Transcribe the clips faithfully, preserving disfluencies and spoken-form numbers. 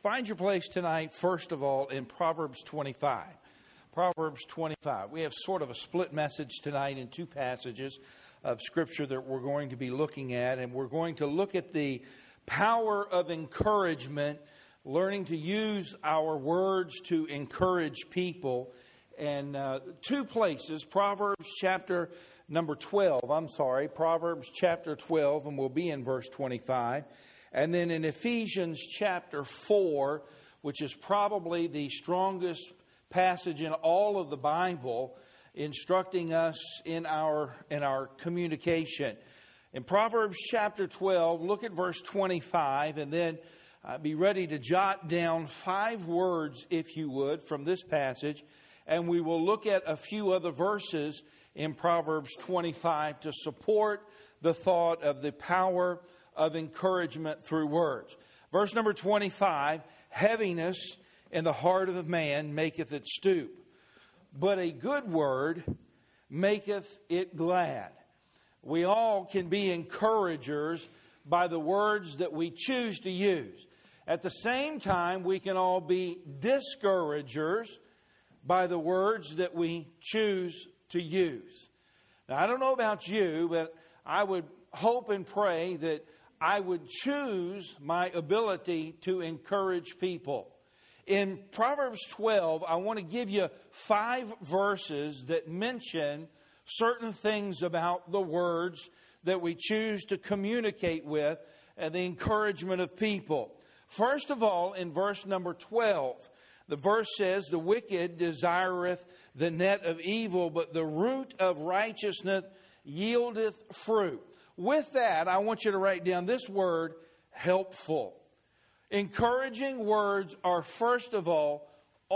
find your place tonight, first of all, in Proverbs twenty-five. Proverbs twenty-five. We have sort of a split message tonight in two passages of Scripture that we're going to be looking at. And we're going to look at the power of encouragement, learning to use our words to encourage people. And uh, two places, Proverbs chapter number twelve, I'm sorry, Proverbs chapter twelve, and we'll be in verse twenty-five. And then in Ephesians chapter four, which is probably the strongest passage in all of the Bible, instructing us in our in our communication. In Proverbs chapter twelve, look at verse twenty-five, and then uh, be ready to jot down five words, if you would, from this passage. And we will look at a few other verses in Proverbs twenty-five to support the thought of the power of encouragement through words. Verse number twenty-five, heaviness in the heart of a man maketh it stoop, but a good word maketh it glad. We all can be encouragers by the words that we choose to use. At the same time, we can all be discouragers by the words that we choose to use. Now, I don't know about you, but I would hope and pray that I would choose my ability to encourage people. In Proverbs twelve, I want to give you five verses that mention certain things about the words that we choose to communicate with and the encouragement of people. First of all, in verse number twelve, the verse says, the wicked desireth the net of evil, but the root of righteousness yieldeth fruit. With that, I want you to write down this word, helpful. Encouraging words are, first of all,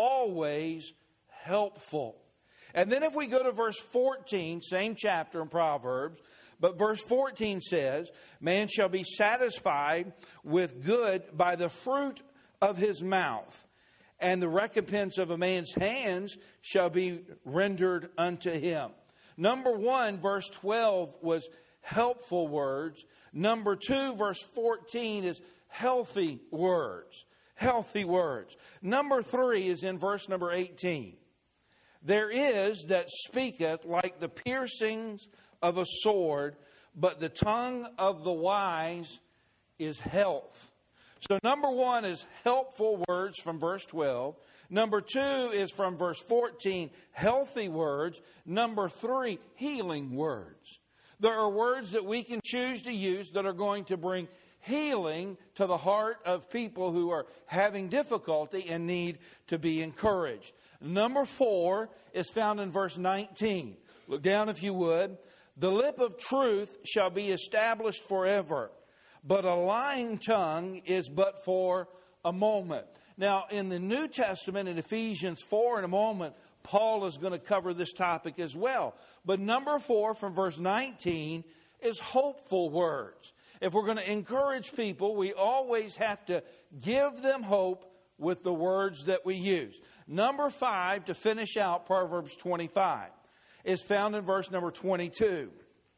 always helpful. And then if we go to verse fourteen, same chapter in Proverbs, but verse fourteen says, man shall be satisfied with good by the fruit of his mouth, and the recompense of a man's hands shall be rendered unto him. Number one, verse twelve was helpful words. Number two, verse fourteen is healthy words. Healthy words. Number three is in verse number eighteen. There is that speaketh like the piercings of a sword, but the tongue of the wise is health. So number one is helpful words from verse twelve. Number two is from verse fourteen, healthy words. Number three, healing words. There are words that we can choose to use that are going to bring healing to the heart of people who are having difficulty and need to be encouraged. Number four is found in verse nineteen. Look down if you would. The lip of truth shall be established forever, but a lying tongue is but for a moment. Now, in the New Testament, in Ephesians four, in a moment, Paul is going to cover this topic as well. But number four from verse nineteen is hopeful words. If we're going to encourage people, we always have to give them hope with the words that we use. Number five, to finish out Proverbs twenty-five, is found in verse number twenty-two.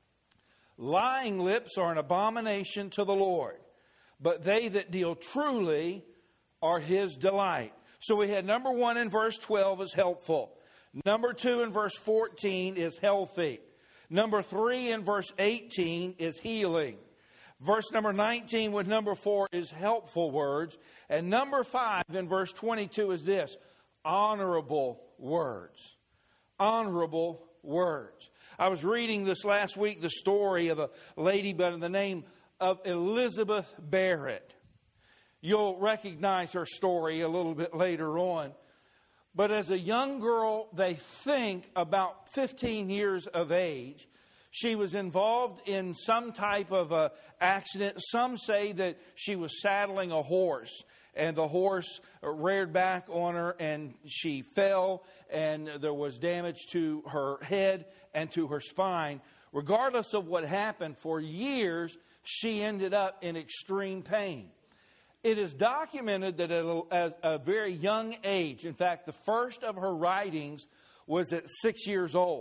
Lying lips are an abomination to the Lord, but they that deal truly are his delight. So we had number one in verse twelve is helpful. Number two in verse fourteen is healthy. Number three in verse eighteen is healing. Verse number nineteen with number four is helpful words. And number five in verse twenty-two is this, honorable words. Honorable words. I was reading this last week the story of a lady by the name of Elizabeth Barrett. You'll recognize her story a little bit later on. But as a young girl, they think about fifteen years of age, she was involved in some type of a accident. Some say that she was saddling a horse, and the horse reared back on her, and she fell, and there was damage to her head and to her spine. Regardless of what happened, for years, she ended up in extreme pain. It is documented that at a, at a very young age, in fact, the first of her writings was at six years old.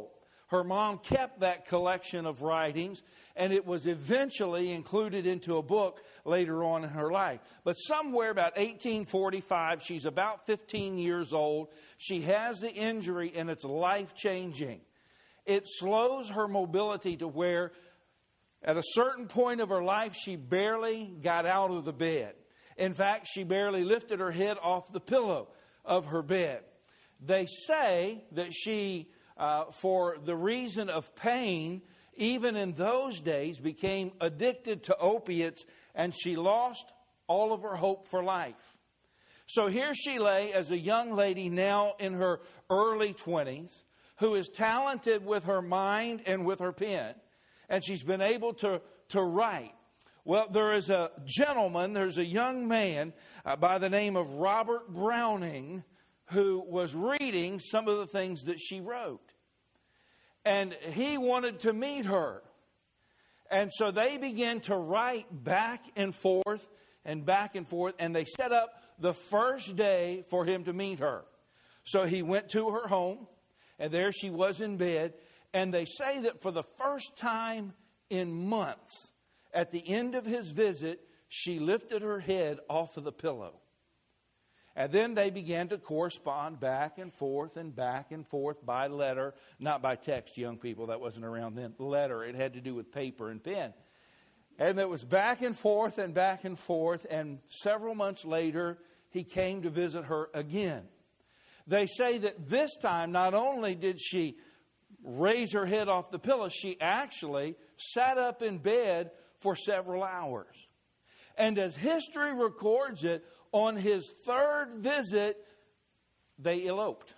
Her mom kept that collection of writings, and it was eventually included into a book later on in her life. But somewhere about eighteen forty-five, she's about fifteen years old. She has the injury, and it's life-changing. It slows her mobility to where at a certain point of her life, she barely got out of the bed. In fact, she barely lifted her head off the pillow of her bed. They say that she, uh, for the reason of pain, even in those days, became addicted to opiates, and she lost all of her hope for life. So here she lay as a young lady now in her early twenties, who is talented with her mind and with her pen, and she's been able to, to write. Well, there is a gentleman, there's a young man uh, by the name of Robert Browning, who was reading some of the things that she wrote. And he wanted to meet her. And so they began to write back and forth and back and forth. And they set up the first day for him to meet her. So he went to her home. And there she was in bed. And they say that for the first time in months, at the end of his visit, she lifted her head off of the pillow. And then they began to correspond back and forth and back and forth by letter. Not by text, young people. That wasn't around then. Letter. It had to do with paper and pen. And it was back and forth and back and forth. And several months later, he came to visit her again. They say that this time, not only did she raise her head off the pillow, she actually sat up in bed for several hours. And as history records it, on his third visit, they eloped.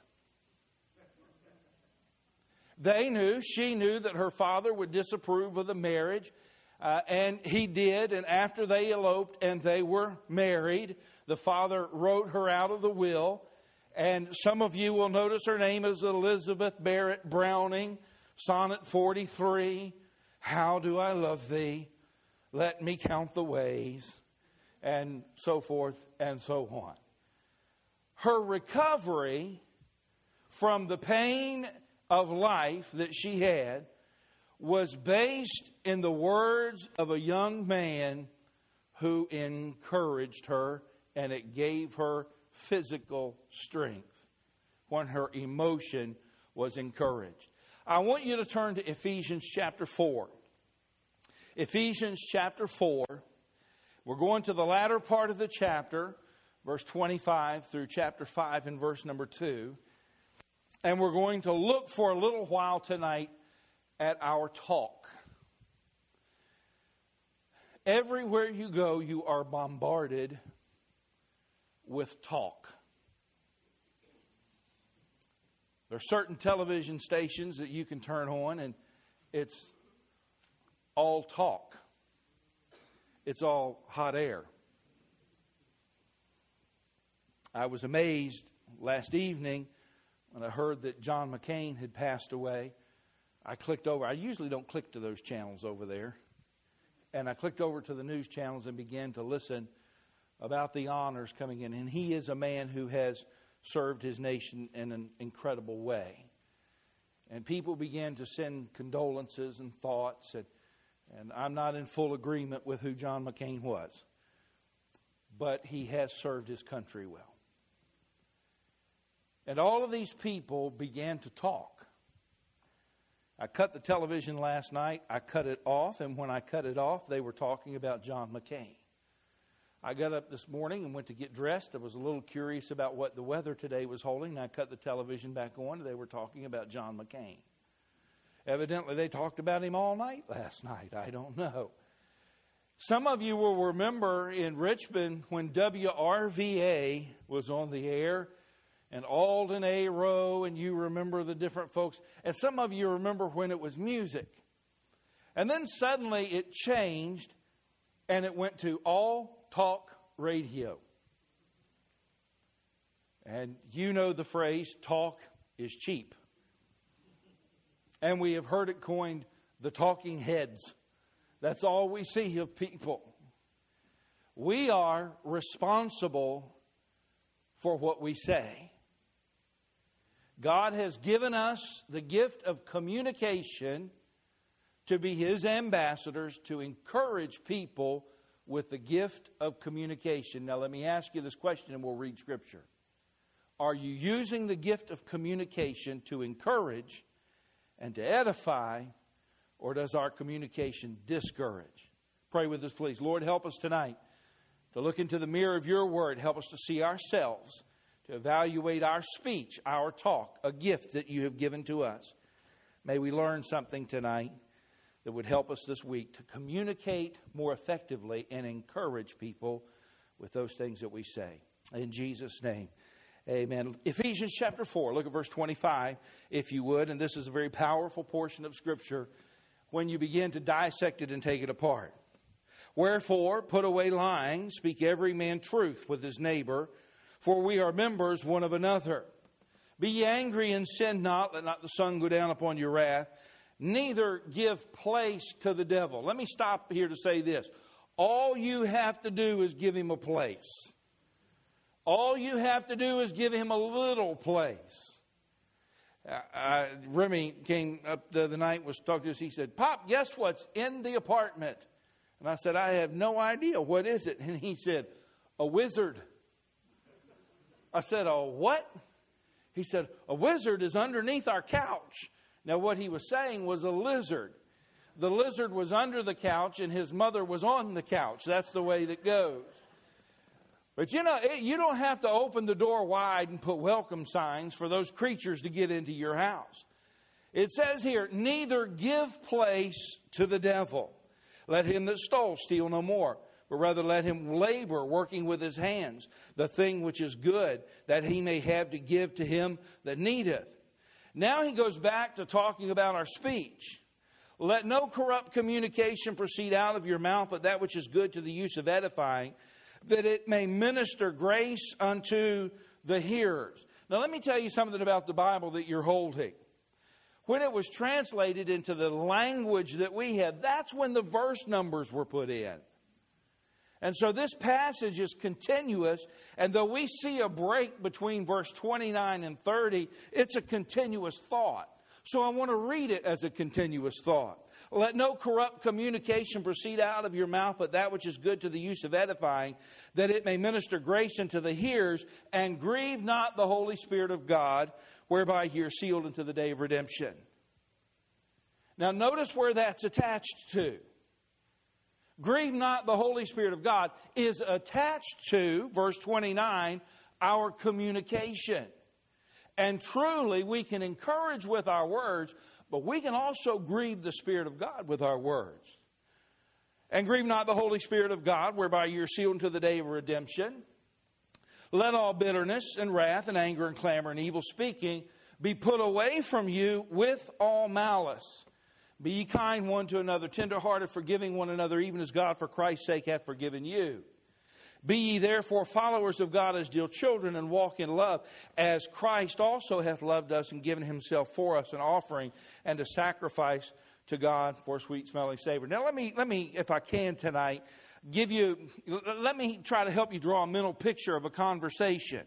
They knew, she knew that her father would disapprove of the marriage. Uh, and he did. And after they eloped and they were married, the father wrote her out of the will. And some of you will notice her name is Elizabeth Barrett Browning. Sonnet forty-three. How do I love thee? Let me count the ways. And so forth and so on. Her recovery from the pain of life that she had was based in the words of a young man who encouraged her, and it gave her physical strength when her emotion was encouraged. I want you to turn to Ephesians chapter four. Ephesians chapter four. We're going to the latter part of the chapter, verse twenty-five through chapter five and verse number two. And we're going to look for a little while tonight at our talk. Everywhere you go, you are bombarded with talk. There are certain television stations that you can turn on, and it's all talk. It's all hot air. I was amazed last evening when I heard that John McCain had passed away. I clicked over. I usually don't click to those channels over there. And I clicked over to the news channels and began to listen about the honors coming in. And he is a man who has served his nation in an incredible way. And people began to send condolences and thoughts. And, and I'm not in full agreement with who John McCain was. But he has served his country well. And all of these people began to talk. I cut the television last night. I cut it off. And when I cut it off, they were talking about John McCain. I got up this morning and went to get dressed. I was a little curious about what the weather today was holding. And I cut the television back on. And they were talking about John McCain. Evidently, they talked about him all night last night. I don't know. Some of you will remember in Richmond when W R V A was on the air. And Alden A. Rowe, and you remember the different folks. And some of you remember when it was music. And then suddenly it changed, and it went to all talk radio. And you know the phrase, talk is cheap. And we have heard it coined the talking heads. That's all we see of people. We are responsible for what we say. God has given us the gift of communication to be His ambassadors, to encourage people with the gift of communication. Now, let me ask you this question and we'll read Scripture. Are you using the gift of communication to encourage and to edify, or does our communication discourage? Pray with us, please. Lord, help us tonight to look into the mirror of your word. Help us to see ourselves, to evaluate our speech, our talk, a gift that you have given to us. May we learn something tonight that would help us this week to communicate more effectively and encourage people with those things that we say. In Jesus' name, amen. Ephesians chapter four, look at verse twenty-five, if you would. And this is a very powerful portion of Scripture when you begin to dissect it and take it apart. Wherefore, put away lying, speak every man truth with his neighbor, for we are members one of another. Be ye angry and sin not, let not the sun go down upon your wrath. Neither give place to the devil. Let me stop here to say this. All you have to do is give him a place. All you have to do is give him a little place. Uh, uh, Remy came up the other night, was talking to us. He said, Pop, guess what's in the apartment? And I said, I have no idea. What is it? And he said, a wizard. I said, a what? He said, a wizard is underneath our couch. Now, what he was saying was a lizard. The lizard was under the couch and his mother was on the couch. That's the way that goes. But you know, it, you don't have to open the door wide and put welcome signs for those creatures to get into your house. It says here, neither give place to the devil. Let him that stole steal no more, but rather let him labor, working with his hands, the thing which is good, that he may have to give to him that needeth. Now he goes back to talking about our speech. Let no corrupt communication proceed out of your mouth, but that which is good to the use of edifying, that it may minister grace unto the hearers. Now let me tell you something about the Bible that you're holding. When it was translated into the language that we have, that's when the verse numbers were put in. And so this passage is continuous, and though we see a break between verse twenty-nine and thirty, it's a continuous thought. So I want to read it as a continuous thought. Let no corrupt communication proceed out of your mouth, but that which is good to the use of edifying, that it may minister grace unto the hearers, and grieve not the Holy Spirit of God, whereby ye are sealed unto the day of redemption. Now notice where that's attached to. Grieve not the Holy Spirit of God is attached to, verse twenty-nine, our communication. And truly, we can encourage with our words, but we can also grieve the Spirit of God with our words. And grieve not the Holy Spirit of God, whereby you are sealed unto the day of redemption. Let all bitterness and wrath and anger and clamor and evil speaking be put away from you with all malice. Be ye kind one to another, tenderhearted, forgiving one another, even as God for Christ's sake hath forgiven you. Be ye therefore followers of God as dear children, and walk in love, as Christ also hath loved us and given himself for us, an offering and a sacrifice to God for a sweet smelling savor. Now let me, let me, if I can tonight, give you, let me try to help you draw a mental picture of a conversation.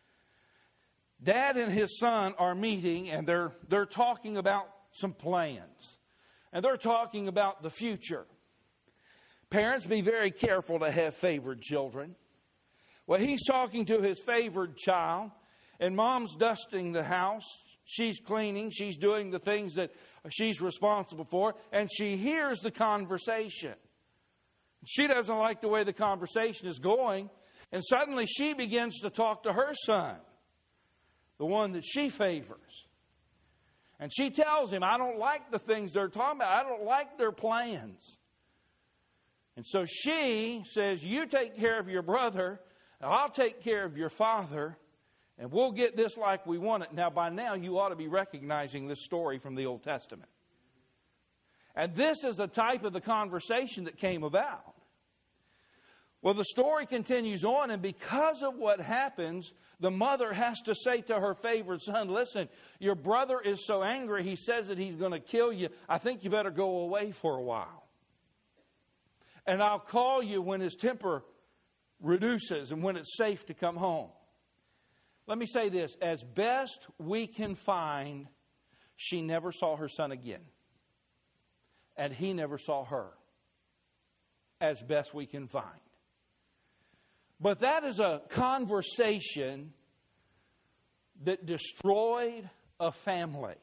Dad and his son are meeting, and they're they're talking about some plans. And they're talking about the future. Parents, be very careful to have favored children. Well, he's talking to his favored child, and mom's dusting the house. She's cleaning. She's doing the things that she's responsible for, and she hears the conversation. She doesn't like the way the conversation is going, and suddenly she begins to talk to her son, the one that she favors. And she tells him, I don't like the things they're talking about. I don't like their plans. And so she says, you take care of your brother, and I'll take care of your father, and we'll get this like we want it. Now, by now, you ought to be recognizing this story from the Old Testament. And this is a type of the conversation that came about. Well, the story continues on, and because of what happens, the mother has to say to her favorite son, listen, your brother is so angry, he says that he's going to kill you. I think you better go away for a while. And I'll call you when his temper reduces and when it's safe to come home. Let me say this. As best we can find, she never saw her son again. And he never saw her. As best we can find. But that is a conversation that destroyed a family.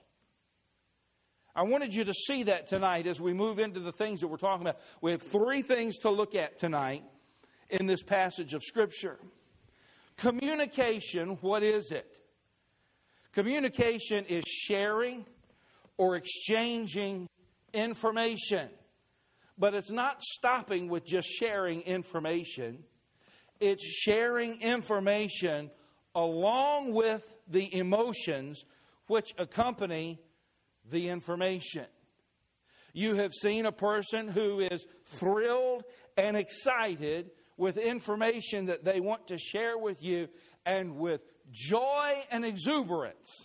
I wanted you to see that tonight as we move into the things that we're talking about. We have three things to look at tonight in this passage of Scripture. Communication, what is it? Communication is sharing or exchanging information. But it's not stopping with just sharing information. It's sharing information along with the emotions which accompany the information. You have seen a person who is thrilled and excited with information that they want to share with you, and with joy and exuberance,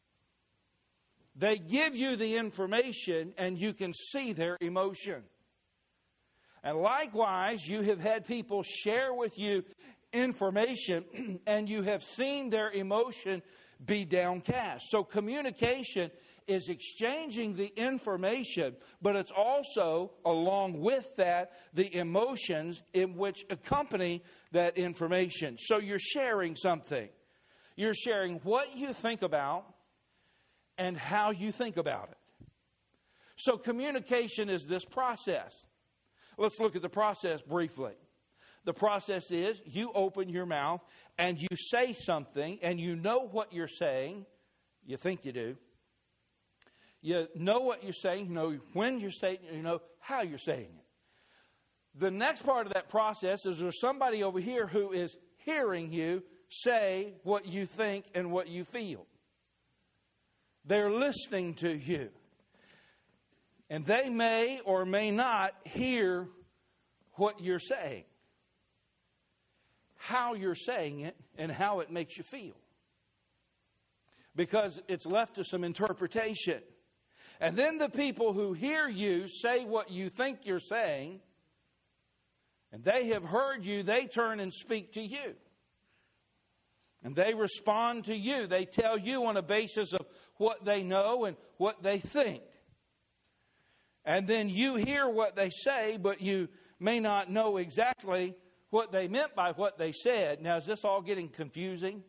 they give you the information and you can see their emotion. And likewise, you have had people share with you information and you have seen their emotion be downcast. So communication is exchanging the information, but it's also, along with that, the emotions in which accompany that information. So you're sharing something. You're sharing what you think about and how you think about it. So communication is this process. Let's look at the process briefly. The process is you open your mouth and you say something, and you know what you're saying. You think you do. You know what you're saying, you know when you're saying it, you know how you're saying it. The next part of that process is there's somebody over here who is hearing you say what you think and what you feel. They're listening to you. And they may or may not hear what you're saying, how you're saying it, and how it makes you feel. Because it's left to some interpretation. And then the people who hear you say what you think you're saying, and they have heard you, they turn and speak to you. And they respond to you. They tell you on a basis of what they know and what they think. And then you hear what they say, but you may not know exactly what they meant by what they said. Now, is this all getting confusing?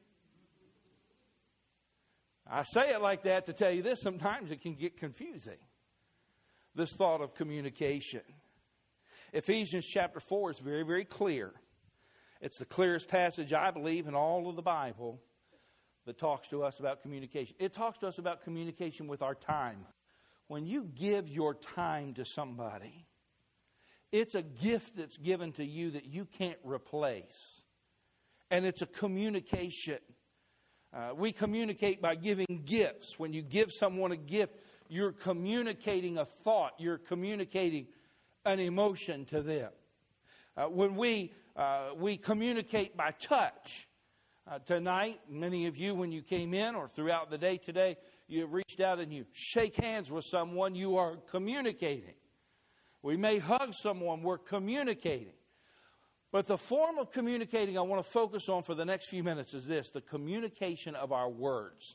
I say it like that to tell you this. Sometimes it can get confusing. This thought of communication. Ephesians chapter four is very, very clear. It's the clearest passage, I believe, in all of the Bible that talks to us about communication. It talks to us about communication with our time. When you give your time to somebody, it's a gift that's given to you that you can't replace. And it's a communication. Uh, we communicate by giving gifts. When you give someone a gift, you're communicating a thought. You're communicating an emotion to them. Uh, when we uh, we communicate by touch. Uh, tonight, many of you, when you came in or throughout the day today, you have reached out and you shake hands with someone. You are communicating. We may hug someone. We're communicating. But the form of communicating I want to focus on for the next few minutes is this, the communication of our words.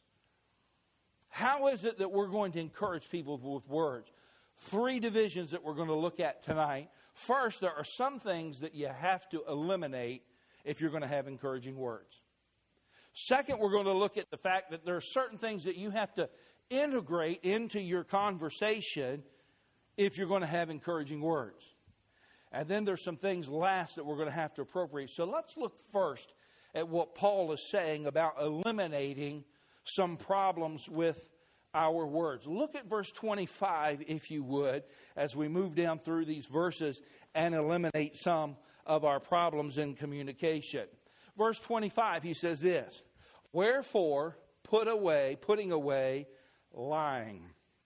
How is it that we're going to encourage people with words? Three divisions that we're going to look at tonight. First, there are some things that you have to eliminate if you're going to have encouraging words. Second, we're going to look at the fact that there are certain things that you have to integrate into your conversation if you're going to have encouraging words. And then there's some things last that we're going to have to appropriate. So let's look first at what Paul is saying about eliminating some problems with our words. Look at verse twenty-five, if you would, as we move down through these verses and eliminate some of our problems in communication. Verse twenty-five, he says this, wherefore put away, putting away lying.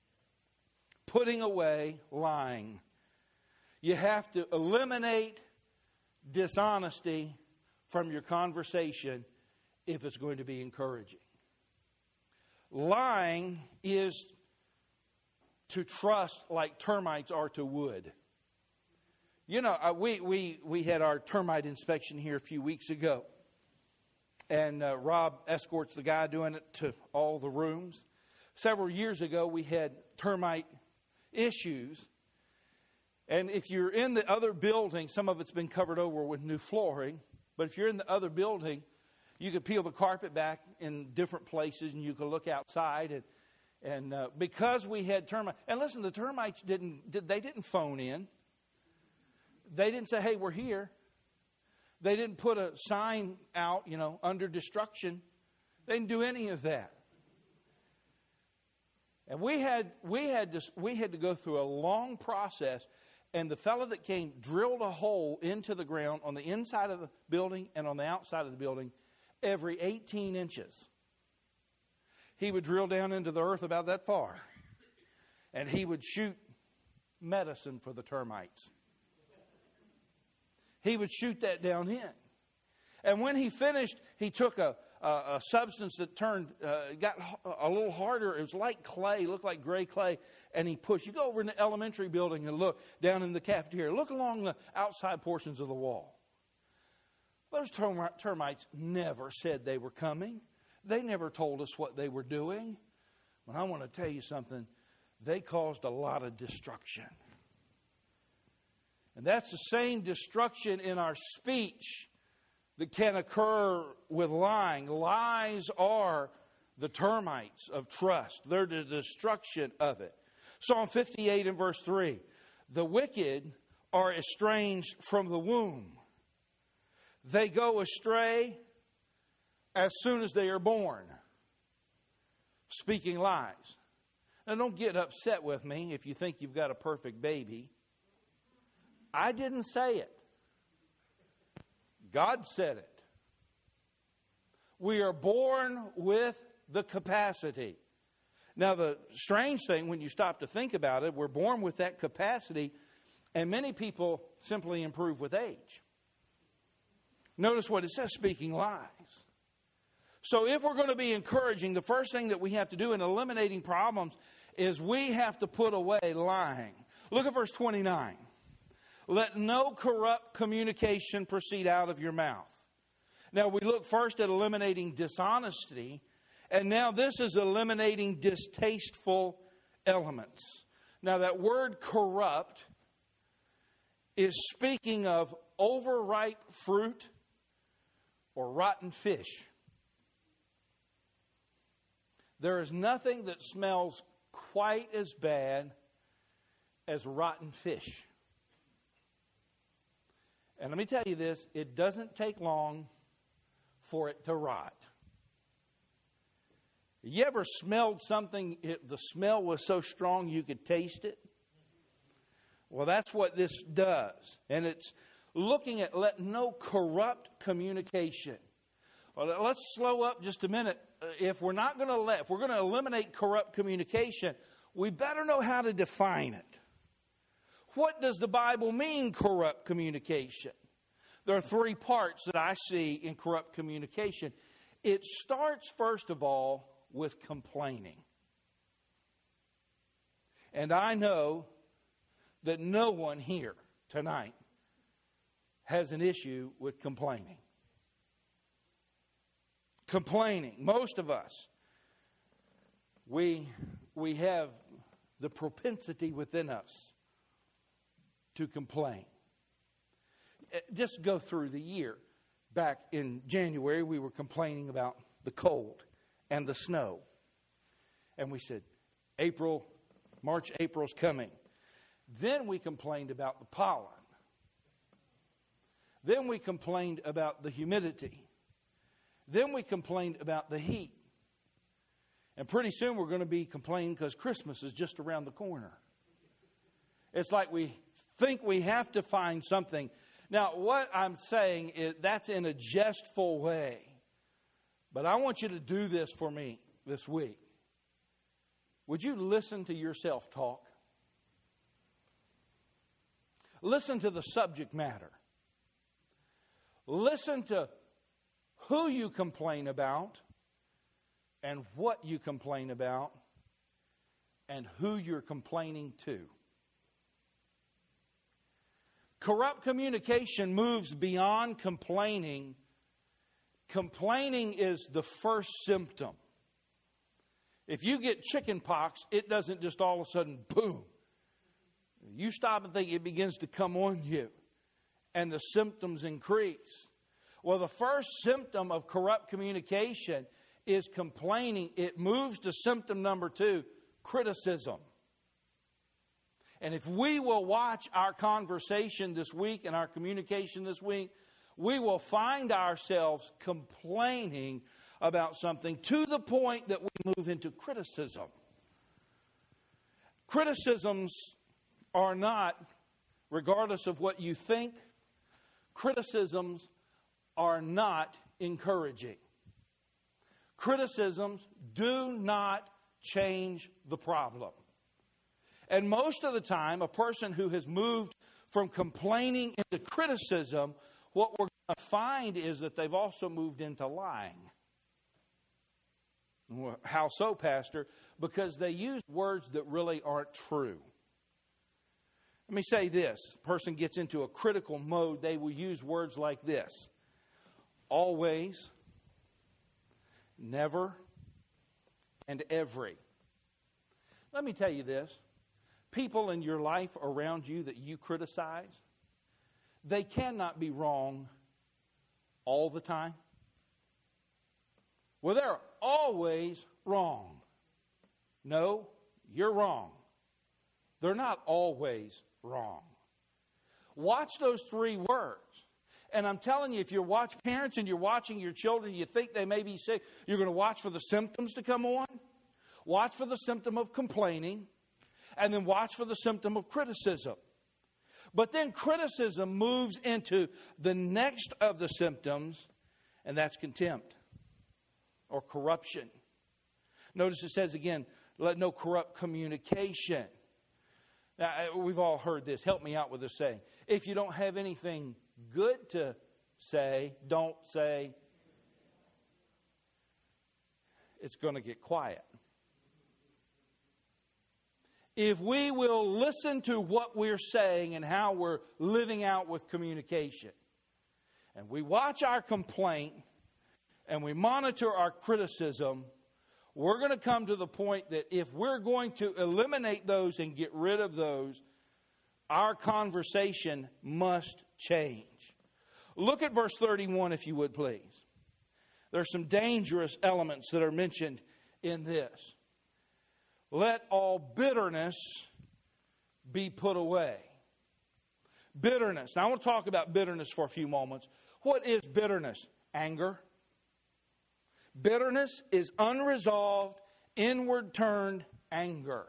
Putting away lying. You have to eliminate dishonesty from your conversation if it's going to be encouraging. Lying is to trust like termites are to wood. You know, we, we, we had our termite inspection here a few weeks ago. and uh, Rob escorts the guy doing it to all the rooms. Several years ago, we had termite issues. And if you're in the other building, some of it's been covered over with new flooring. But if you're in the other building, you could peel the carpet back in different places and you could look outside. And, and uh, because we had termites, and listen, the termites didn't, did, they didn't phone in. They didn't say, hey, we're here. They didn't put a sign out, you know, under destruction. They didn't do any of that. And we had we had to we had to go through a long process, and the fellow that came drilled a hole into the ground on the inside of the building and on the outside of the building every eighteen inches. He would drill down into the earth about that far, and he would shoot medicine for the termites. He would shoot that down in. And when he finished, he took a, a, a substance that turned, uh, got a little harder. It was like clay, looked like gray clay. And he pushed. You go over in the elementary building and look down in the cafeteria. Look along the outside portions of the wall. Those term- termites never said they were coming. They never told us what they were doing. But I want to tell you something. They caused a lot of destruction. And that's the same destruction in our speech that can occur with lying. Lies are the termites of trust. They're the destruction of it. Psalm fifty-eight and verse three. The wicked are estranged from the womb. They go astray as soon as they are born. Speaking lies. Now don't get upset with me if you think you've got a perfect baby. I didn't say it. God said it. We are born with the capacity. Now, the strange thing, when you stop to think about it, we're born with that capacity, and many people simply improve with age. Notice what it says, speaking lies. So if we're going to be encouraging, the first thing that we have to do in eliminating problems is we have to put away lying. Look at verse twenty-nine. Let no corrupt communication proceed out of your mouth. Now, we look first at eliminating dishonesty, and now this is eliminating distasteful elements. Now, that word corrupt is speaking of overripe fruit or rotten fish. There is nothing that smells quite as bad as rotten fish. And let me tell you this, it doesn't take long for it to rot. You ever smelled something, it, the smell was so strong you could taste it? Well, that's what this does. And it's looking at let no corrupt communication. Well, let's slow up just a minute. If we're not going to let, if we're going to eliminate corrupt communication, we better know how to define it. What does the Bible mean, corrupt communication? There are three parts that I see in corrupt communication. It starts, first of all, with complaining. And I know that no one here tonight has an issue with complaining. Complaining. Most of us, we, we have the propensity within us to complain. Just go through the year. Back in January, we were complaining about the cold and the snow. And we said, April, March, April's coming. Then we complained about the pollen. Then we complained about the humidity. Then we complained about the heat. And pretty soon we're going to be complaining because Christmas is just around the corner. It's like we think we have to find something. Now, what I'm saying is that's in a jestful way. But I want you to do this for me this week. Would you listen to your self-talk? Listen to the subject matter. Listen to who you complain about and what you complain about and who you're complaining to. Corrupt communication moves beyond complaining, Complaining is the first symptom. If you get chicken pox, it doesn't just all of a sudden, boom. You stop and think, it begins to come on you, and the symptoms increase. Well, the first symptom of corrupt communication is complaining. It moves to symptom number two, criticism. And if we will watch our conversation this week and our communication this week, we will find ourselves complaining about something to the point that we move into criticism. Criticisms are not, regardless of what you think, criticisms are not encouraging. Criticisms do not change the problem. And most of the time, a person who has moved from complaining into criticism, what we're going to find is that they've also moved into lying. How so, Pastor? Because they use words that really aren't true. Let me say this. A person gets into a critical mode, they will use words like this. Always, never, and every. Let me tell you this. People in your life around you that you criticize, they cannot be wrong all the time. Well, they're always wrong. No, you're wrong. They're not always wrong. Watch those three words. And I'm telling you, if you watch parents and you're watching your children, you think they may be sick, you're going to watch for the symptoms to come on. Watch for the symptom of complaining. And then watch for the symptom of criticism. But then criticism moves into the next of the symptoms, and that's contempt or corruption. Notice it says again, let no corrupt communication. Now, we've all heard this. Help me out with this saying. If you don't have anything good to say, don't say. It's going to get quiet. If we will listen to what we're saying and how we're living out with communication, and we watch our complaint, and we monitor our criticism, we're going to come to the point that if we're going to eliminate those and get rid of those, our conversation must change. Look at verse thirty-one, if you would, please. There are some dangerous elements that are mentioned in this. Let all bitterness be put away. Bitterness. Now, I want to talk about bitterness for a few moments. What is bitterness? Anger. Bitterness is unresolved, inward-turned anger.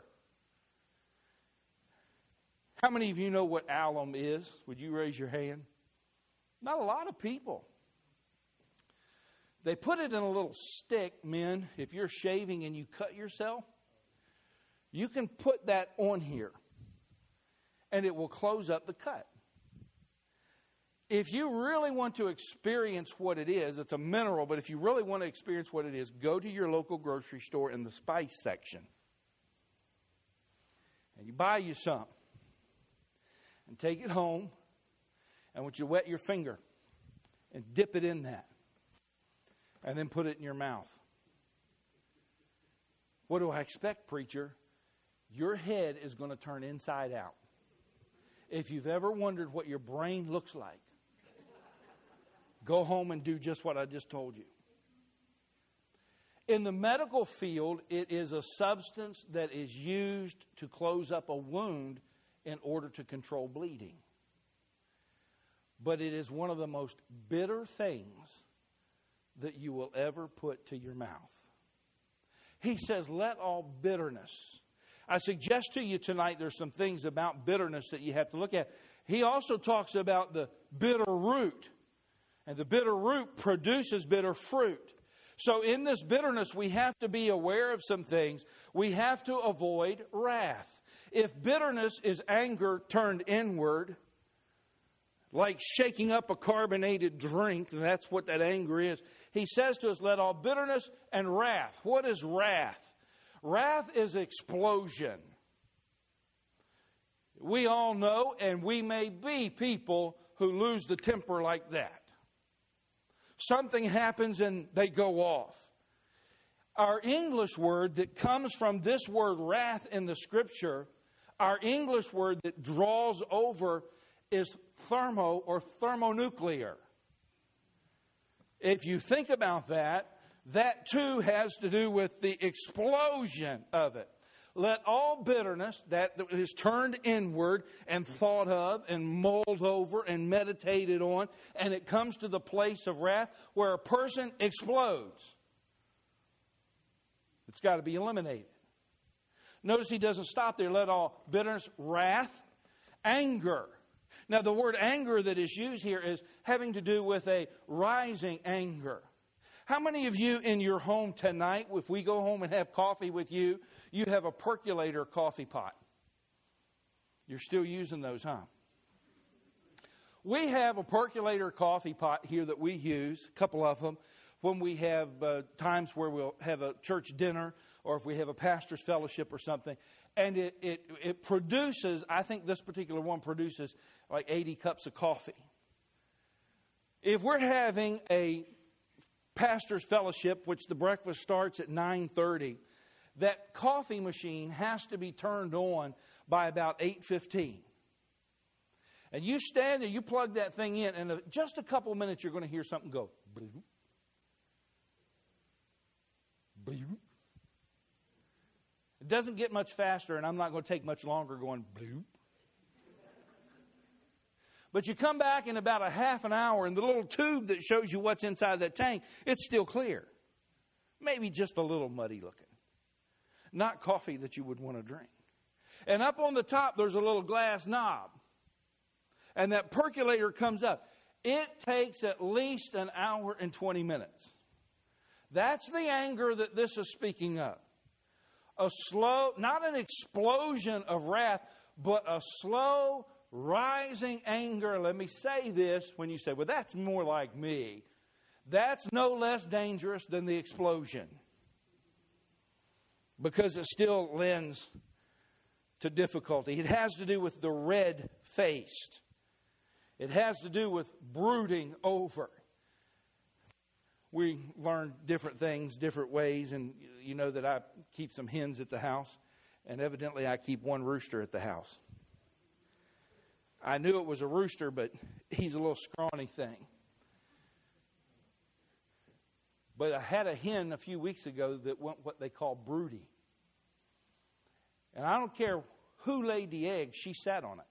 How many of you know what alum is? Would you raise your hand? Not a lot of people. They put it in a little stick, men. If you're shaving and you cut yourself, you can put that on here, and it will close up the cut. If you really want to experience what it is, it's a mineral, but if you really want to experience what it is, go to your local grocery store in the spice section. And you buy you some. And take it home. And I want you to wet your finger and dip it in that. And then put it in your mouth. What do I expect, preacher? Your head is going to turn inside out. If you've ever wondered what your brain looks like, go home and do just what I just told you. In the medical field, it is a substance that is used to close up a wound in order to control bleeding. But it is one of the most bitter things that you will ever put to your mouth. He says, let all bitterness. I suggest to you tonight there's some things about bitterness that you have to look at. He also talks about the bitter root. And the bitter root produces bitter fruit. So in this bitterness, we have to be aware of some things. We have to avoid wrath. If bitterness is anger turned inward, like shaking up a carbonated drink, and that's what that anger is. He says to us, let all bitterness and wrath. What is wrath? Wrath is explosion. We all know, and we may be people who lose the temper like that. Something happens and they go off. Our English word that comes from this word wrath in the Scripture, our English word that draws over is thermo or thermonuclear. If you think about that, that too has to do with the explosion of it. Let all bitterness that is turned inward and thought of and mulled over and meditated on, and it comes to the place of wrath where a person explodes. It's got to be eliminated. Notice he doesn't stop there. Let all bitterness, wrath, anger. Now the word anger that is used here is having to do with a rising anger. How many of you in your home tonight, if we go home and have coffee with you, you have a percolator coffee pot? You're still using those, huh? We have a percolator coffee pot here that we use, a couple of them, when we have uh, times where we'll have a church dinner or if we have a pastor's fellowship or something. And it, it, it produces, I think this particular one produces like eighty cups of coffee. If we're having a pastor's fellowship, which the breakfast starts at nine thirty, that coffee machine has to be turned on by about eight fifteen. And you stand there, you plug that thing in, and in just a couple of minutes you're going to hear something go. Bloop, bloop. It doesn't get much faster, and I'm not going to take much longer going bloop. But you come back in about a half an hour, and the little tube that shows you what's inside that tank, it's still clear. Maybe just a little muddy looking. Not coffee that you would want to drink. And up on the top, there's a little glass knob. And that percolator comes up. It takes at least an hour and twenty minutes. That's the anger that this is speaking of. A slow, not an explosion of wrath, but a slow rising anger. Let me say this when you say, well, that's more like me. That's no less dangerous than the explosion. Because it still lends to difficulty. It has to do with the red-faced. It has to do with brooding over. We learn different things, different ways, and you know that I keep some hens at the house, and evidently I keep one rooster at the house. I knew it was a rooster, but he's a little scrawny thing. But I had a hen a few weeks ago that went what they call broody. And I don't care who laid the egg, she sat on it.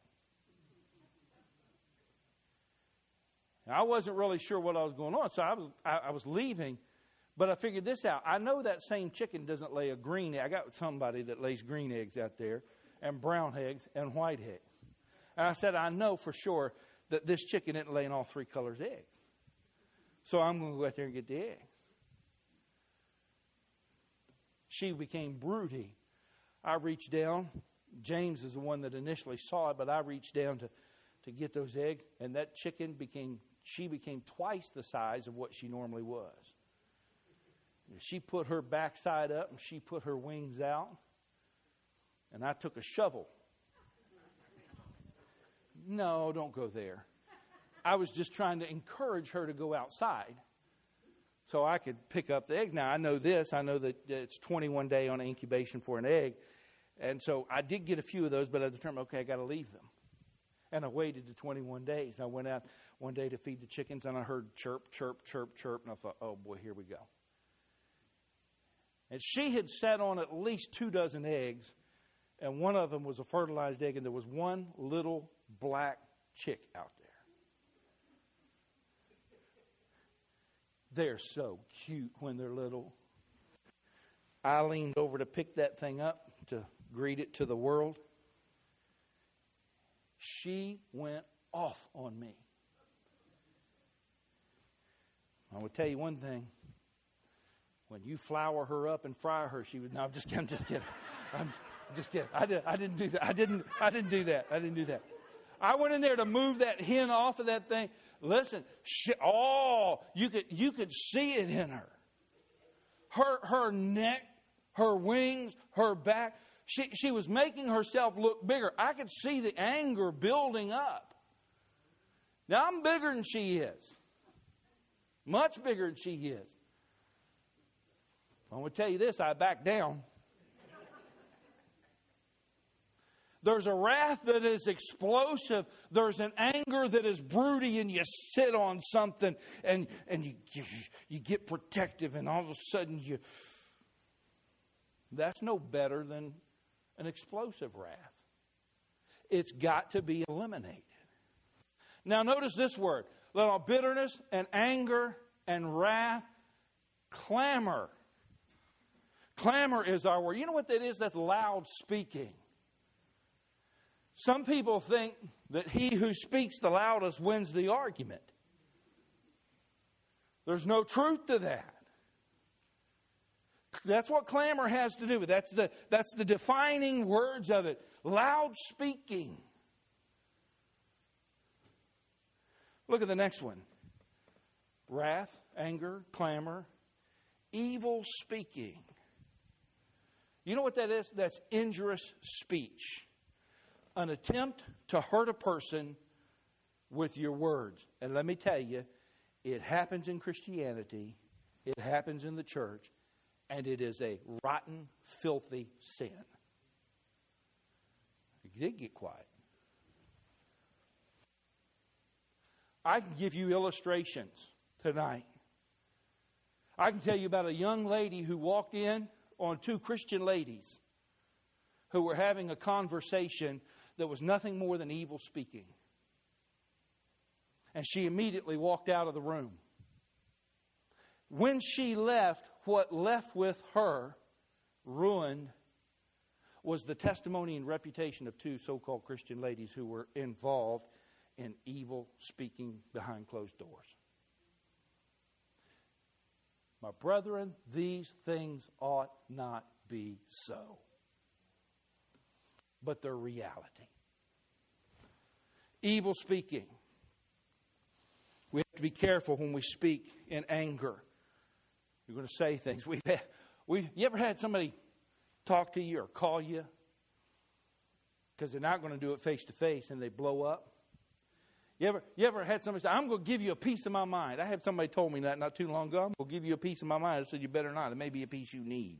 And I wasn't really sure what I was going on, so I was I, I was leaving. But I figured this out. I know that same chicken doesn't lay a green egg. I got somebody that lays green eggs out there, and brown eggs, and white eggs. And I said, I know for sure that this chicken isn't laying all three colors eggs. So I'm going to go out there and get the eggs. She became broody. I reached down. James is the one that initially saw it, but I reached down to, to get those eggs. And that chicken became, she became twice the size of what she normally was. She put her backside up and she put her wings out. And I took a shovel. No, don't go there. I was just trying to encourage her to go outside so I could pick up the eggs. Now, I know this. I know that it's twenty-one day on incubation for an egg. And so I did get a few of those, but I determined, okay, I got to leave them. And I waited to twenty-one days. I went out one day to feed the chickens, and I heard chirp, chirp, chirp, chirp. And I thought, oh, boy, here we go. And she had sat on at least two dozen eggs, and one of them was a fertilized egg, and there was one little black chick out there. They're so cute when they're little. I leaned over to pick that thing up to greet it to the world. She went off on me. I will tell you one thing. When you flour her up and fry her, she was, no, I'm just kidding, I'm just kidding. I'm just kidding. I, did, I didn't do that. I didn't, I didn't do that. I didn't do that. I went in there to move that hen off of that thing. Listen, she, oh, you could, you could see it in her. Her, her neck, her wings, her back. She, she was making herself look bigger. I could see the anger building up. Now, I'm bigger than she is. Much bigger than she is. I'm going to tell you this, I back down. There's a wrath that is explosive. There's an anger that is broody, and you sit on something and, and you, you, you get protective, and all of a sudden you... That's no better than an explosive wrath. It's got to be eliminated. Now notice this word. Let all bitterness and anger and wrath clamor. Clamor is our word. You know what that is? That's loud speaking. Some people think that he who speaks the loudest wins the argument. There's no truth to that. That's what clamor has to do with. That's the, that's the defining words of it. Loud speaking. Look at the next one. Wrath, anger, clamor, evil speaking. You know what that is? That's injurious speech. An attempt to hurt a person with your words. And let me tell you, it happens in Christianity. It happens in the church. And it is a rotten, filthy sin. You did get quiet. I can give you illustrations tonight. I can tell you about a young lady who walked in on two Christian ladies who were having a conversation that was nothing more than evil speaking. And she immediately walked out of the room. When she left, what left with her, ruined, was the testimony and reputation of two so-called Christian ladies who were involved in evil speaking behind closed doors. My brethren, these things ought not be so. But they're reality. Evil speaking. We have to be careful when we speak in anger. You're going to say things. We've had, we, you ever had somebody talk to you or call you because they're not going to do it face to face and they blow up? You ever, you ever had somebody say, I'm going to give you a piece of my mind? I had somebody told me that not too long ago. I'm going to give you a piece of my mind. I said, you better not. It may be a piece you need.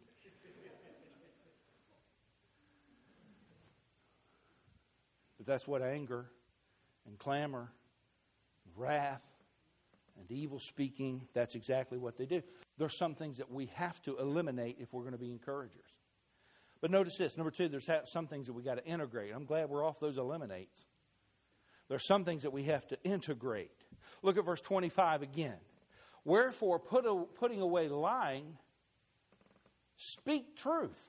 But that's what anger and clamor, wrath, and evil speaking, that's exactly what they do. There's some things that we have to eliminate if we're going to be encouragers. But notice this. Number two, there's some things that we got to integrate. I'm glad we're off those eliminates. There's some things that we have to integrate. Look at verse twenty-five again. Wherefore, put a, putting away lying, speak truth.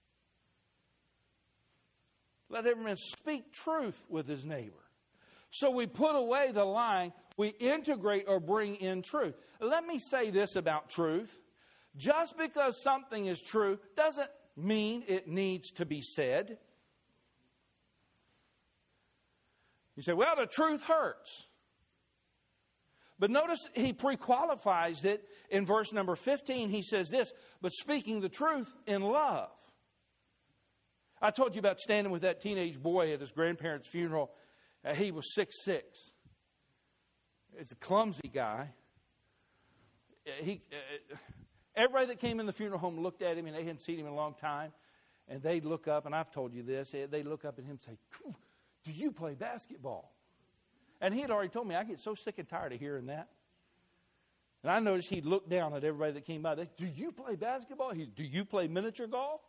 Let every man speak truth with his neighbor. So we put away the lying, we integrate or bring in truth. Let me say this about truth. Just because something is true doesn't mean it needs to be said. You say, well, the truth hurts. But notice he pre-qualifies it in verse number fifteen. He says this, but speaking the truth in love. I told you about standing with that teenage boy at his grandparents' funeral. Uh, he was six foot six. He's a clumsy guy. Uh, he, uh, everybody that came in the funeral home looked at him, and they hadn't seen him in a long time. And they'd look up, and I've told you this, they'd look up at him and say, do you play basketball? And he had already told me, I get so sick and tired of hearing that. And I noticed he'd look down at everybody that came by. They, do you play basketball? He, do you play miniature golf?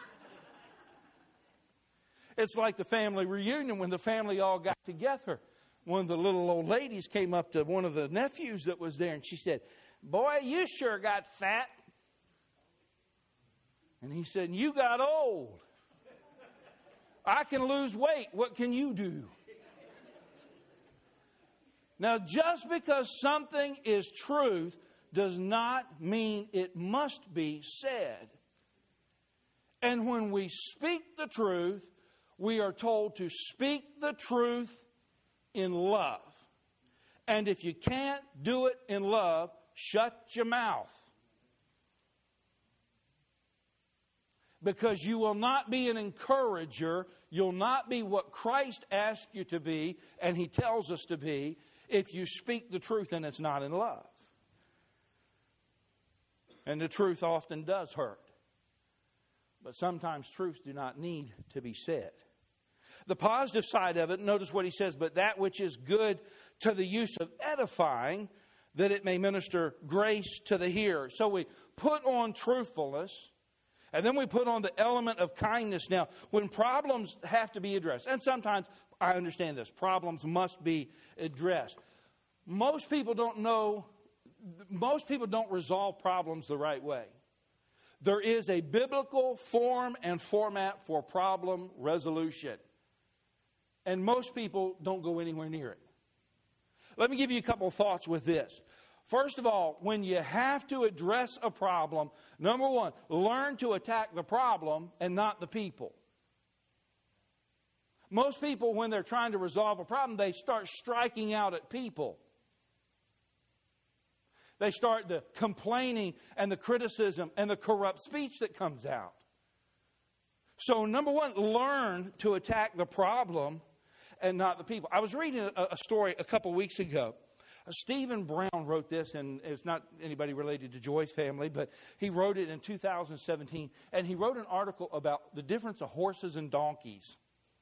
It's like the family reunion when the family all got together. One of the little old ladies came up to one of the nephews that was there, and she said, boy, you sure got fat. And he said, you got old. I can lose weight. What can you do? Now, just because something is truth does not mean it must be said. And when we speak the truth, we are told to speak the truth in love. And if you can't do it in love, shut your mouth. Because you will not be an encourager. You'll not be what Christ asked you to be, and He tells us to be, if you speak the truth and it's not in love. And the truth often does hurt. But sometimes truths do not need to be said. The positive side of it, notice what he says, but that which is good to the use of edifying, that it may minister grace to the hearer. So we put on truthfulness, and then we put on the element of kindness. Now, when problems have to be addressed, and sometimes, I understand this, problems must be addressed. Most people don't know, most people don't resolve problems the right way. There is a biblical form and format for problem resolution. And most people don't go anywhere near it. Let me give you a couple of thoughts with this. First of all, when you have to address a problem, number one, learn to attack the problem and not the people. Most people, when they're trying to resolve a problem, they start striking out at people. They start the complaining and the criticism and the corrupt speech that comes out. So, number one, learn to attack the problem and not the people. I was reading a, a story a couple weeks ago. Uh, Stephen Brown wrote this, and it's not anybody related to Joy's family, but he wrote it in two thousand seventeen. And he wrote an article about the difference of horses and donkeys.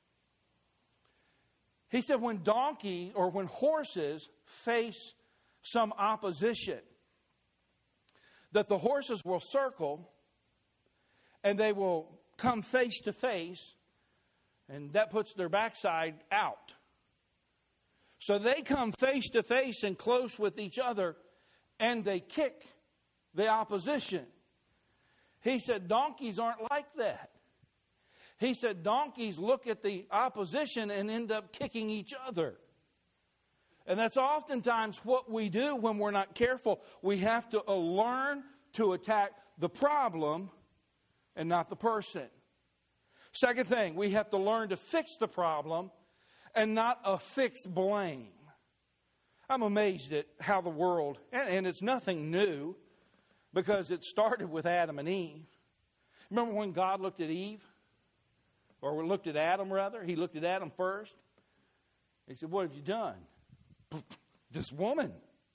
He said when donkey or when horses face some opposition, that the horses will circle and they will come face to face, and that puts their backside out. So they come face to face and close with each other, and they kick the opposition. He said donkeys aren't like that. He said donkeys look at the opposition and end up kicking each other. And that's oftentimes what we do when we're not careful. We have to uh, learn to attack the problem and not the person. Second thing, we have to learn to fix the problem and not affix blame. I'm amazed at how the world, and, and it's nothing new, because it started with Adam and Eve. Remember when God looked at Eve? Or looked at Adam, rather? He looked at Adam first. He said, "What have you done?" This woman.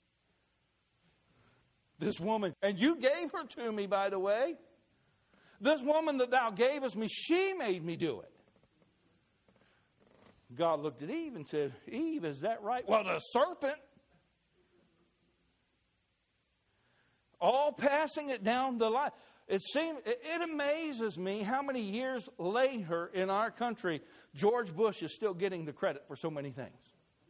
This woman. And you gave her to me, by the way. This woman that thou gavest me, she made me do it. God looked at Eve and said, "Eve, is that right?" Well, the serpent. All passing it down the line. It seems, it amazes me how many years later in our country, George Bush is still getting the credit for so many things.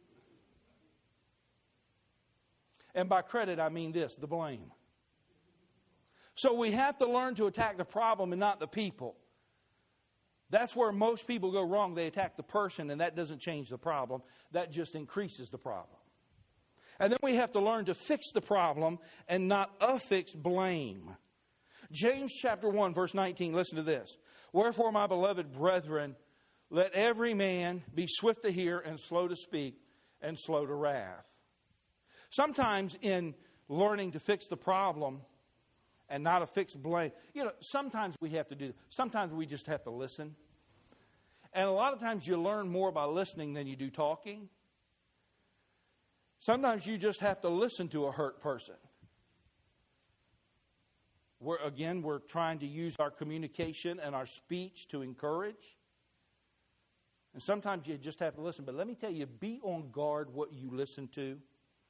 And by credit, I mean this, the blame. So we have to learn to attack the problem and not the people. That's where most people go wrong. They attack the person, and that doesn't change the problem. That just increases the problem. And then we have to learn to fix the problem and not affix blame. James chapter one, verse nineteen, listen to this. "Wherefore, my beloved brethren, let every man be swift to hear and slow to speak and slow to wrath." Sometimes in learning to fix the problem and not affix blame, you know, sometimes we have to do, sometimes we just have to listen. And a lot of times you learn more by listening than you do talking. Sometimes you just have to listen to a hurt person. We're, again, we're trying to use our communication and our speech to encourage. And sometimes you just have to listen. But let me tell you, be on guard what you listen to.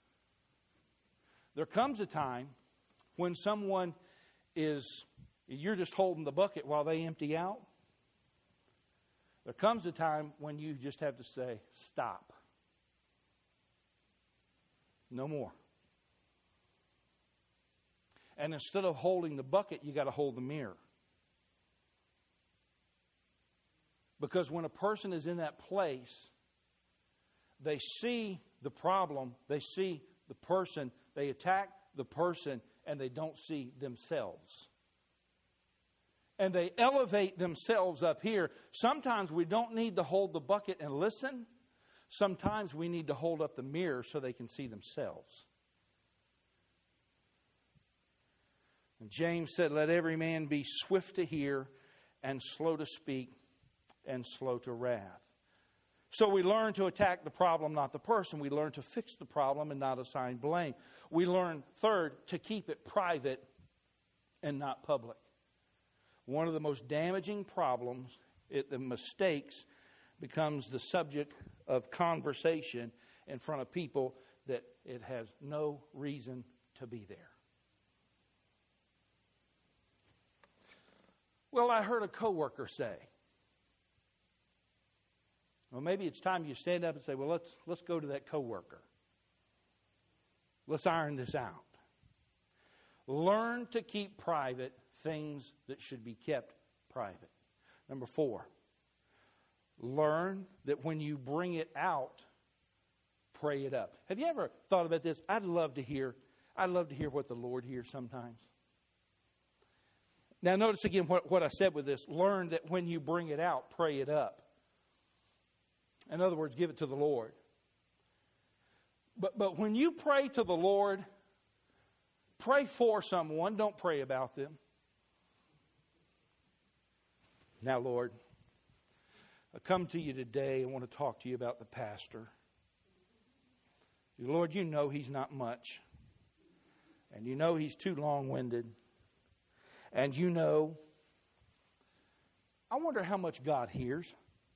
There comes a time when someone is, you're just holding the bucket while they empty out. There comes a time when you just have to say, "Stop. No more." And instead of holding the bucket, you got to hold the mirror. Because when a person is in that place, they see the problem, they see the person, they attack the person, and they don't see themselves. And they elevate themselves up here. Sometimes we don't need to hold the bucket and listen. Sometimes we need to hold up the mirror so they can see themselves. And James said, "Let every man be swift to hear and slow to speak and slow to wrath." So we learn to attack the problem, not the person. We learn to fix the problem and not assign blame. We learn, third, to keep it private and not public. One of the most damaging problems, it, the mistakes, becomes the subject of conversation in front of people that it has no reason to be there. Well, I heard a coworker say. Well, maybe it's time you stand up and say, well, let's let's go to that coworker. Let's iron this out. Learn to keep private things that should be kept private. Number four, learn that when you bring it out, pray it up. Have you ever thought about this? I'd love to hear, I'd love to hear what the Lord hears sometimes. Now notice again what, what I said with this. Learn that when you bring it out, pray it up. In other words, give it to the Lord. But but when you pray to the Lord, pray for someone. Don't pray about them. Now, Lord, I come to you today and want to talk to you about the pastor. Lord, you know he's not much. And you know he's too long-winded. And you know, I wonder how much God hears.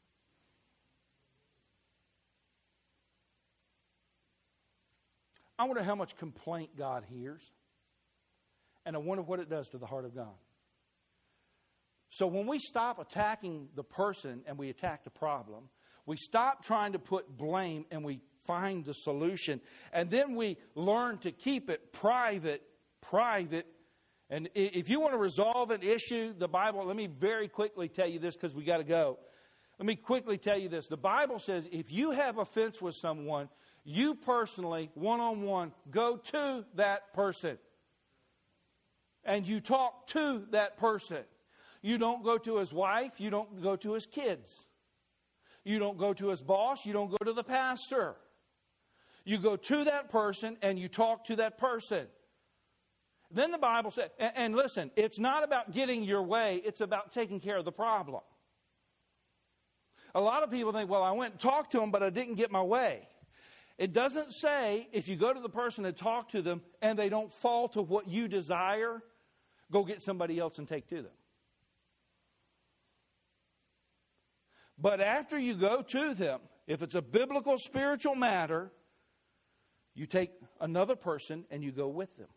I wonder how much complaint God hears. And I wonder what it does to the heart of God. So when we stop attacking the person and we attack the problem, we stop trying to put blame and we find the solution. And then we learn to keep it private, private. And if you want to resolve an issue, the Bible, let me very quickly tell you this because we got to go. Let me quickly tell you this. The Bible says if you have offense with someone, you personally, one-on-one, go to that person. And you talk to that person. You don't go to his wife. You don't go to his kids. You don't go to his boss. You don't go to the pastor. You go to that person and you talk to that person. Then the Bible said, and, and listen, it's not about getting your way. It's about taking care of the problem. A lot of people think, well, I went and talked to him, but I didn't get my way. It doesn't say if you go to the person and talk to them and they don't fall to what you desire, go get somebody else and take to them. But after you go to them, if it's a biblical spiritual matter, you take another person and you go with them.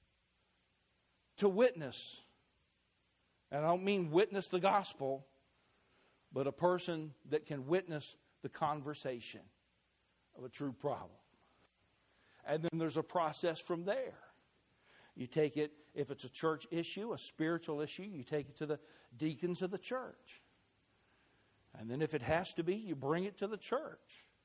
To witness. And I don't mean witness the gospel, but a person that can witness the conversation of a true problem. And then there's a process from there. You take it, if it's a church issue, a spiritual issue, you take it to the deacons of the church. And then if it has to be, you bring it to the church.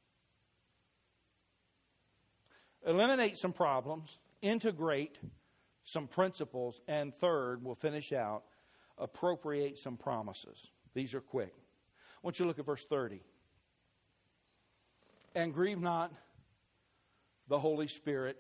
Eliminate some problems, integrate some principles, and third, we'll finish out, appropriate some promises. These are quick. I want you to look at verse thirty. And grieve not the Holy Spirit.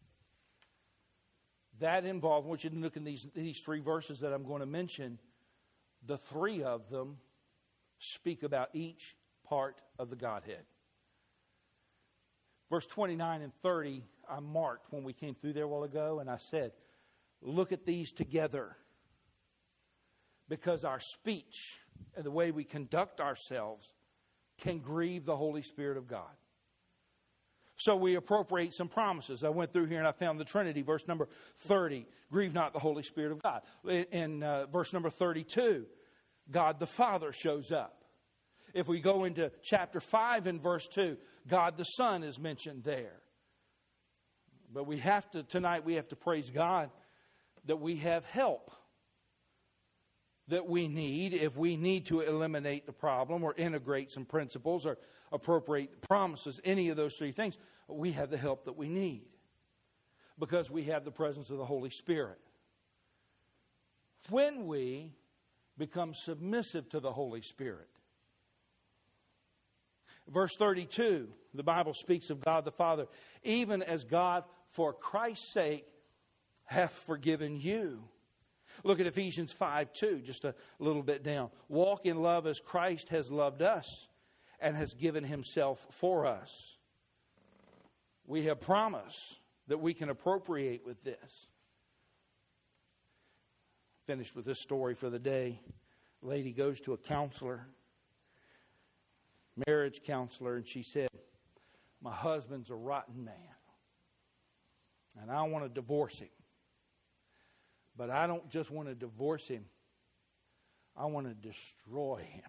That involves, I want you to look in these, these three verses that I'm going to mention. The three of them speak about each part of the Godhead. Verse twenty-nine and thirty, I marked when we came through there a while ago, and I said, look at these together. Because our speech and the way we conduct ourselves can grieve the Holy Spirit of God. So we appropriate some promises. I went through here and I found the Trinity. Verse number thirty, grieve not the Holy Spirit of God. In uh, verse number thirty-two, God the Father shows up. If we go into chapter five and verse two, God the Son is mentioned there. But we have to, tonight we have to praise God that we have help that we need if we need to eliminate the problem or integrate some principles or appropriate promises, any of those three things. We have the help that we need because we have the presence of the Holy Spirit. When we become submissive to the Holy Spirit. Verse thirty-two, the Bible speaks of God the Father. Even as God, for Christ's sake, hath forgiven you. Look at Ephesians five two, just a little bit down. Walk in love as Christ has loved us and has given himself for us. We have promise that we can appropriate with this. finished with this story for the day. Lady goes to a counselor, marriage counselor, and she said, my husband's a rotten man, and I want to divorce him. But I don't just want to divorce him. I want to destroy him.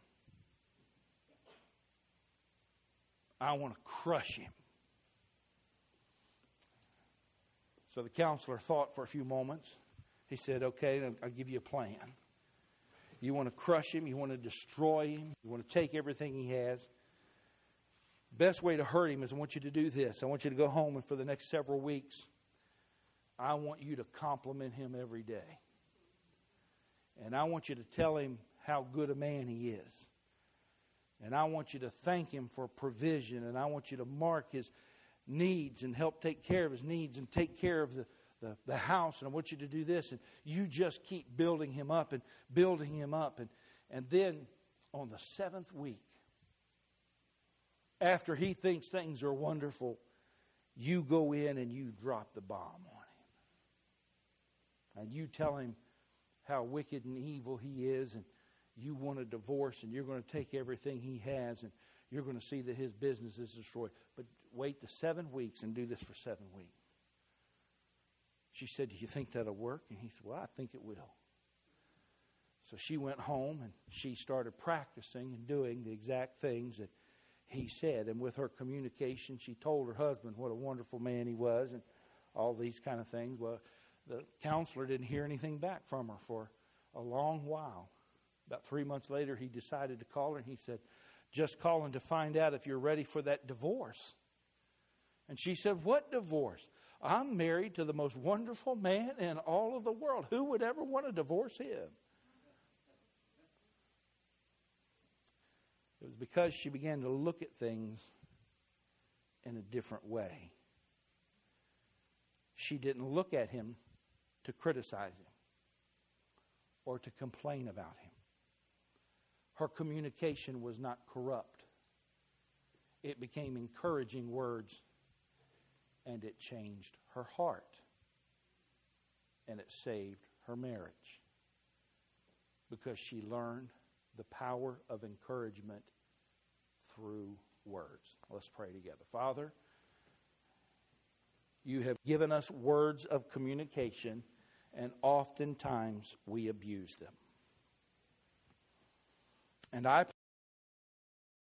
I want to crush him. So the counselor thought for a few moments. He said, okay, I'll give you a plan. You want to crush him. You want to destroy him. You want to take everything he has. Best way to hurt him is I want you to do this. I want you to go home, and for the next several weeks, I want you to compliment him every day. And I want you to tell him how good a man he is. And I want you to thank him for provision. And I want you to mark his needs and help take care of his needs and take care of the, the, the house. And I want you to do this. And you just keep building him up and building him up. And, and then on the seventh week, after he thinks things are wonderful, you go in and you drop the bomb on him. And you tell him how wicked and evil he is, and you want a divorce, and you're going to take everything he has, and you're going to see that his business is destroyed. But wait the seven weeks and do this for seven weeks. She said, do you think that'll work? And he said, well, I think it will. So she went home, and she started practicing and doing the exact things that he said. And with her communication, she told her husband what a wonderful man he was and all these kind of things. Well, the counselor didn't hear anything back from her for a long while. About three months later, he decided to call her, and he said, just calling to find out if you're ready for that divorce. And she said, what divorce? I'm married to the most wonderful man in all of the world. Who would ever want to divorce him? It was because she began to look at things in a different way. She didn't look at him to criticize him or to complain about him. Her communication was not corrupt. It became encouraging words, and it changed her heart, and it saved her marriage because she learned the power of encouragement through words. Let's pray together. Father, you have given us words of communication, and oftentimes we abuse them. And I